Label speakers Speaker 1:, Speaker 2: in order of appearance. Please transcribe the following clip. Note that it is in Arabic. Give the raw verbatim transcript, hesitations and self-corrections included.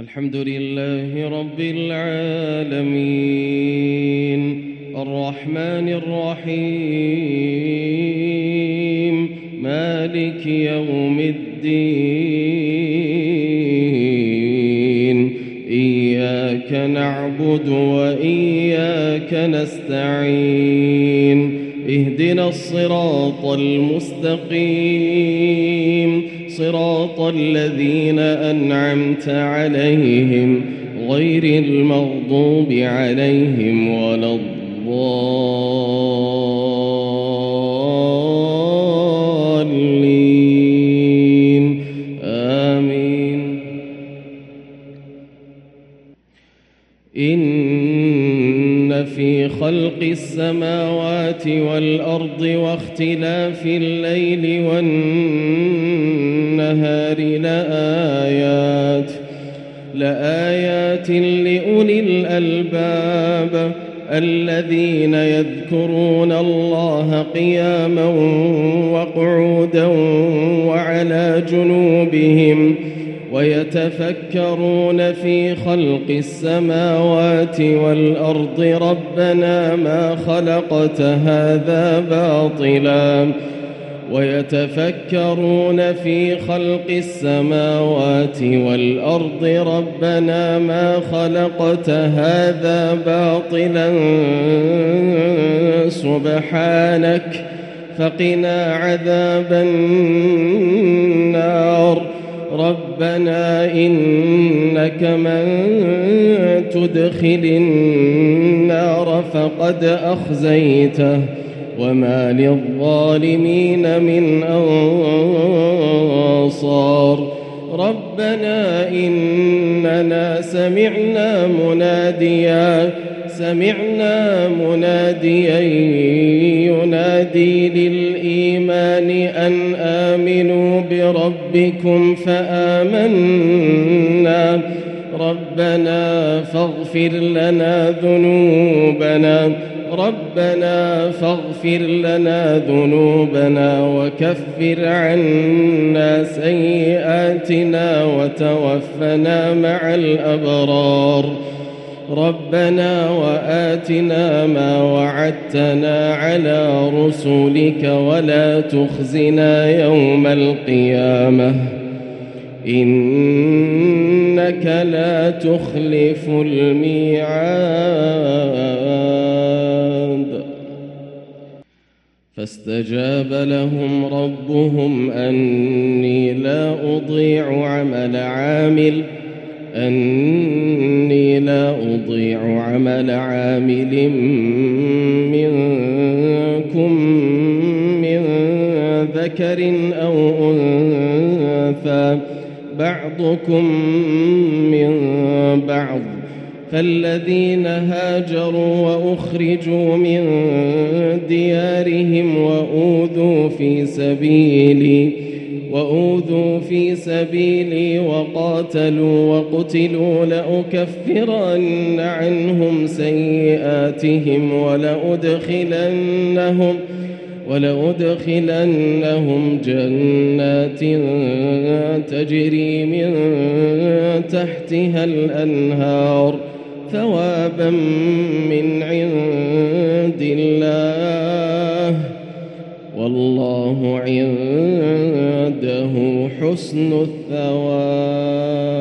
Speaker 1: الحمد لله رب العالمين الرحمن الرحيم مالك يوم الدين إياك نعبد وإياك نستعين اهدنا الصراط المستقيم صراط الذين أنعمت عليهم غير المغضوب عليهم ولا الضالين آمين. إن في خلق السماوات والأرض واختلاف الليل والنهار لآيات لآيات لأولي الألباب الذين يذكرون الله قياما وقعودا وعلى جنوبهم ويتفكرون في خلق السماوات والأرض ربنا ما خلقت هذا باطلا ويتفكرون في خلق السماوات والأرض ربنا ما خلقت هذا باطلا سبحانك فقنا عذاب النار ربنا إنك من تدخل النار فقد أخزيته وما للظالمين من أنصار ربنا إننا سمعنا مناديا سمعنا مناديا ينادي للإيمان أن آمنوا بربكم فآمنا ربنا فاغفر لنا ذنوبنا ربنا فاغفر لنا ذنوبنا وكفر عنا سيئاتنا وتوفنا مع الأبرار ربنا وآتنا ما وعدتنا على رسلك ولا تخزنا يوم القيامة إنك لا تخلف الميعاد. فاستجاب لهم ربهم أني لا أضيع عمل عامل أني لا أضيع عمل عامل منكم من ذكر أو أنثى بعضكم من بعض فالذين هاجروا وأخرجوا من ديارهم وأوذوا في سبيلي وأوذوا في سبيلي وقاتلوا وقتلوا لأكفرن عنهم سيئاتهم ولأدخلنهم ولأدخلنهم جنات تجري من تحتها الأنهار ثوابا من عند الله والله عنده حسن الثواب.